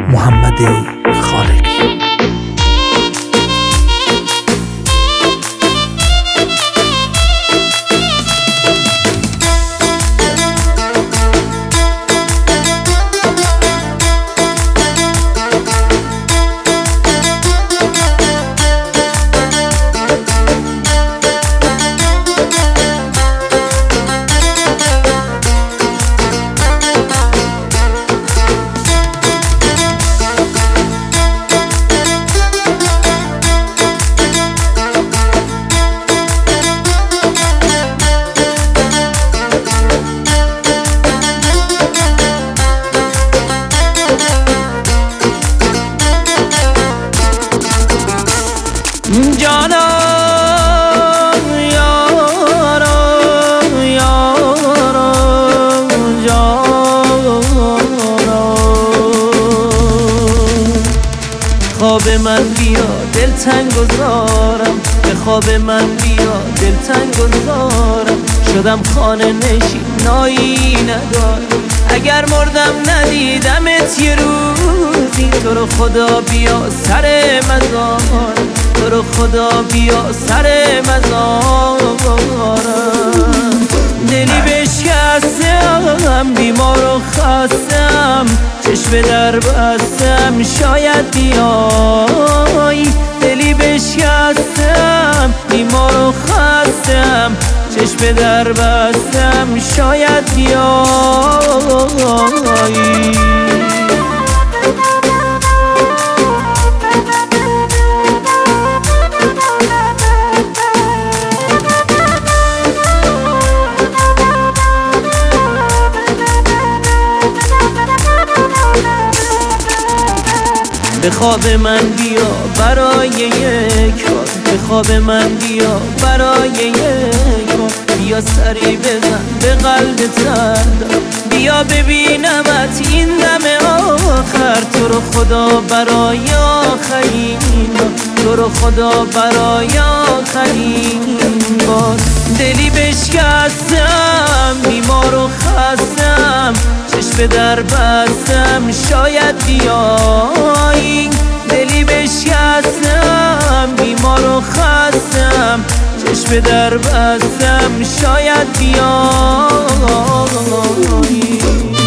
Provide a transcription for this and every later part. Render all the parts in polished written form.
محمد خالقی. جانا یارا یارا جانا، خواب من بیا دلتنگ گذارم، به خواب من بیا دلتنگ گذارم. شدم خانه نشین نایی ندارم، اگر مردم ندیدمت یه روزی. تو رو خدا بیا سر مزارم، تو رو خدا بیا سر مزارم. دلی بشکستم بیمار و خستم، چشم در بستم شاید بیای. دلی بشکستم بیمار و خستم، چشم در بستم شاید بیای. به خواب من بیا برای یک بار، به خواب من بیا برای یک بار. بیا سری بزن به قلب تردم، بیا ببینمت این دم آخر. تو رو خدا برای آخرین بار، تو رو خدا برای آخرین بار. دلی بشکستم بیمار و خستم، چشم در بستم شاید بیایی. دلی بشکستم بیمار و خستم، چشم در بستم شاید بیایی.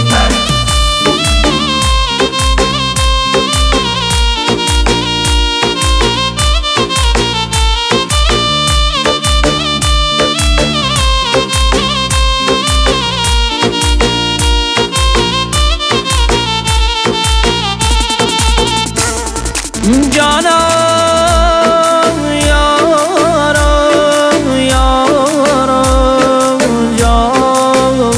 جانا یارا یارا جانا،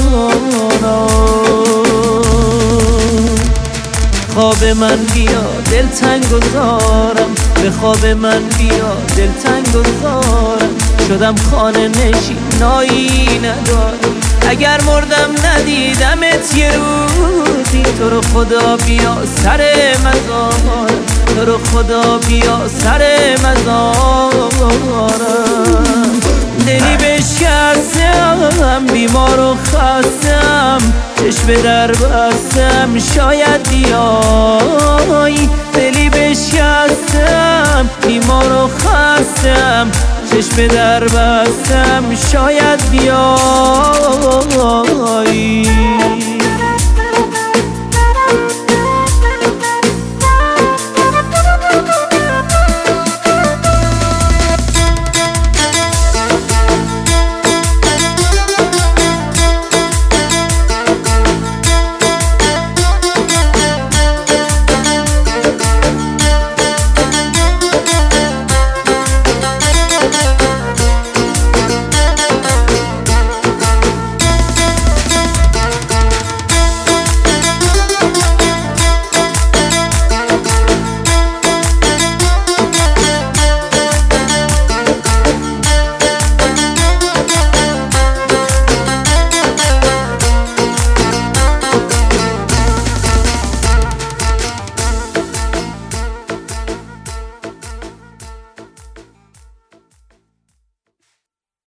خواب من بیا دلتنگ گذارم، به خواب من بیا دلتنگ گذارم. شدم خانه نشین نایی ندارم، اگر مردم ندیدمت یه روزی. تو رو خدا بیا سر مزارم، تو رو خدا بیا سر مزارم. دلی بشکستم بیمار و خستم، چشم در بستم شاید بیای. دلی بشکستم بیمار و خستم، چشم در بستم شاید بیای.